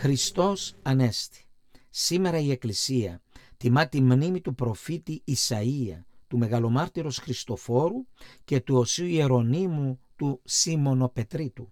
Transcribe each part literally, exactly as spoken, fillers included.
Χριστός Ανέστη. Σήμερα η Εκκλησία τιμά τη μνήμη του προφήτη Ισαΐα, του Μεγαλομάρτυρος Χριστοφόρου και του Οσίου Ιερονύμου του Σίμωνο Πετρίτου.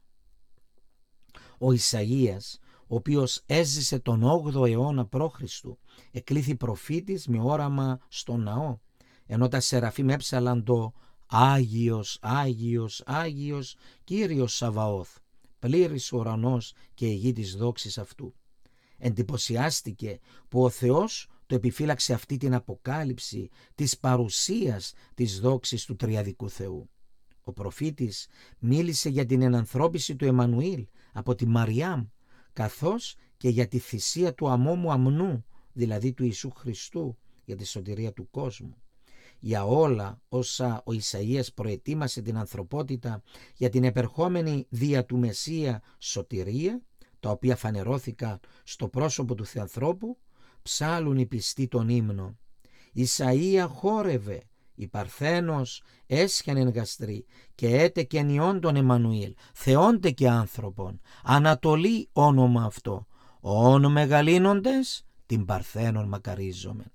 Ο Ισαΐας, ο οποίος έζησε τον όγδοο αιώνα π.Χ., εκλήθη προφήτης με όραμα στο ναό, ενώ τα Σεραφείμ έψαλαν το «Άγιος, Άγιος, Άγιος, Κύριος Σαβαώθ, πλήρης ο ουρανός και η γη της δόξης αυτού». Εντυπωσιάστηκε που ο Θεός το επιφύλαξε αυτή την αποκάλυψη της παρουσίας της δόξης του τριαδικού Θεού. Ο προφήτης μίλησε για την ενανθρώπιση του Εμμανουήλ από τη Μαριάμ, καθώς και για τη θυσία του αμόμου αμνού, δηλαδή του Ιησού Χριστού, για τη σωτηρία του κόσμου. Για όλα όσα ο Ισαΐας προετοίμασε την ανθρωπότητα για την επερχόμενη δια του Μεσσία σωτηρία, τα οποία φανερώθηκαν στο πρόσωπο του Θεανθρώπου, ψάλουν οι πιστοί τον ύμνο. Ισαΐα χόρευε, η Παρθένος έσχιαν γαστρή και έτε και νιών τον Εμμανουήλ, θεόντε και άνθρωπον, Ανατολή όνομα αυτό, όν μεγαλύνοντες την Παρθένον μακαρίζομεν.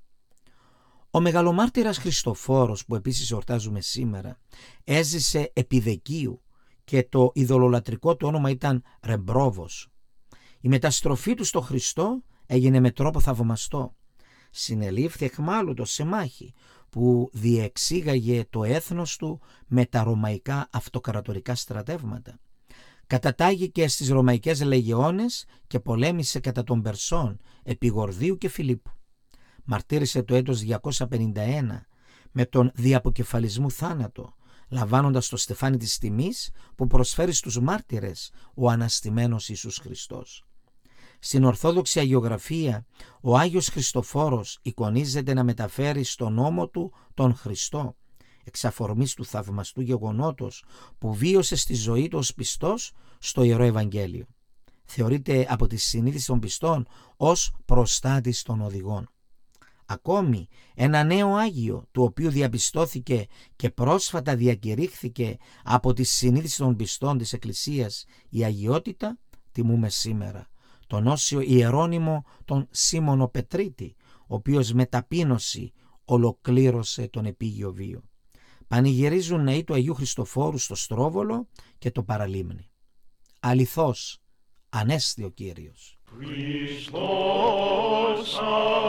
Ο Μεγαλομάρτυρας Χριστοφόρος, που επίσης εορτάζουμε σήμερα, έζησε επί Δεκίου και το ειδωλολατρικό του όνομα ήταν Ρεμπρόβος. Η μεταστροφή του στο Χριστό έγινε με τρόπο θαυμαστό. Συνελήφθη εχμάλωτος σε μάχη που διεξήγαγε το έθνος του με τα ρωμαϊκά αυτοκρατορικά στρατεύματα. Κατατάγηκε στις ρωμαϊκές λεγεώνες και πολέμησε κατά των Περσών επί Γορδίου και Φιλίππου. Μαρτύρησε το έτος διακόσια πενήντα ένα με τον διαποκεφαλισμού θάνατο, λαμβάνοντας το στεφάνι της τιμής που προσφέρει στους μάρτυρες ο αναστημένος Ιησούς Χριστός. Στην Ορθόδοξη Αγιογραφία, ο Άγιος Χριστοφόρος εικονίζεται να μεταφέρει στον νόμο του τον Χριστό, εξ αφορμής του θαυμαστού γεγονότος που βίωσε στη ζωή του ως πιστός στο Ιερό Ευαγγέλιο. Θεωρείται από τη συνείδηση των πιστών ως προστάτης των οδηγών. Ακόμη ένα νέο Άγιο, του οποίου διαπιστώθηκε και πρόσφατα διακηρύχθηκε από τη συνείδηση των πιστών της Εκκλησίας η αγιότητα, τιμούμε σήμερα, τον Όσιο Ιερώνυμο τον Σίμωνο Πετρίτη, ο οποίος με ταπείνωση ολοκλήρωσε τον επίγειο βίο. Πανηγυρίζουν ναοί του Αγίου Χριστοφόρου στο Στρόβολο και το Παραλίμνη. Αληθώς, Ανέστη ο Κύριος. Χριστός